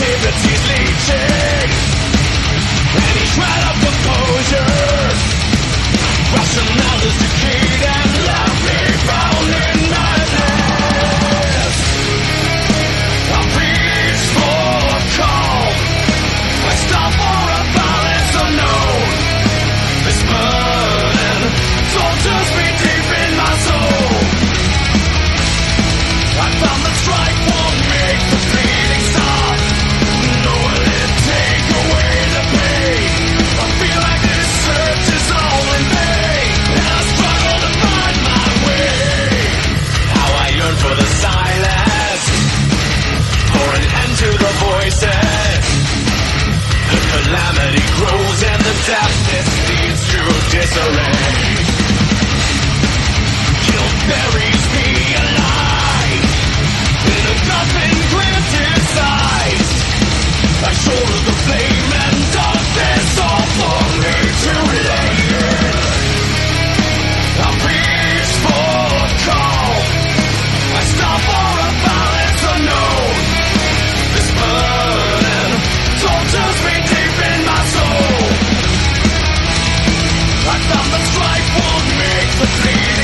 negativity's leaching. Any shred of composure, rationale is decayed and left me bound in madness. I reach for a calm, I stop for a balance unknown. This burden tortures me deep in my soul. I found the strike won't make the bleeding stop, nor will it take away the pain. I feel like this search is all in vain, and I struggle to find my way. How I yearn for the silence, for an end to the voices. The calamity grows and the darkness leads to disarray. Guilt buries me alive in a coffin criticized. I shoulder the flame and darkness all for me to lay in. I reach for a call, I stop for a balance unknown. This burden tortures me deep in my soul. I found the strife won't make the bleed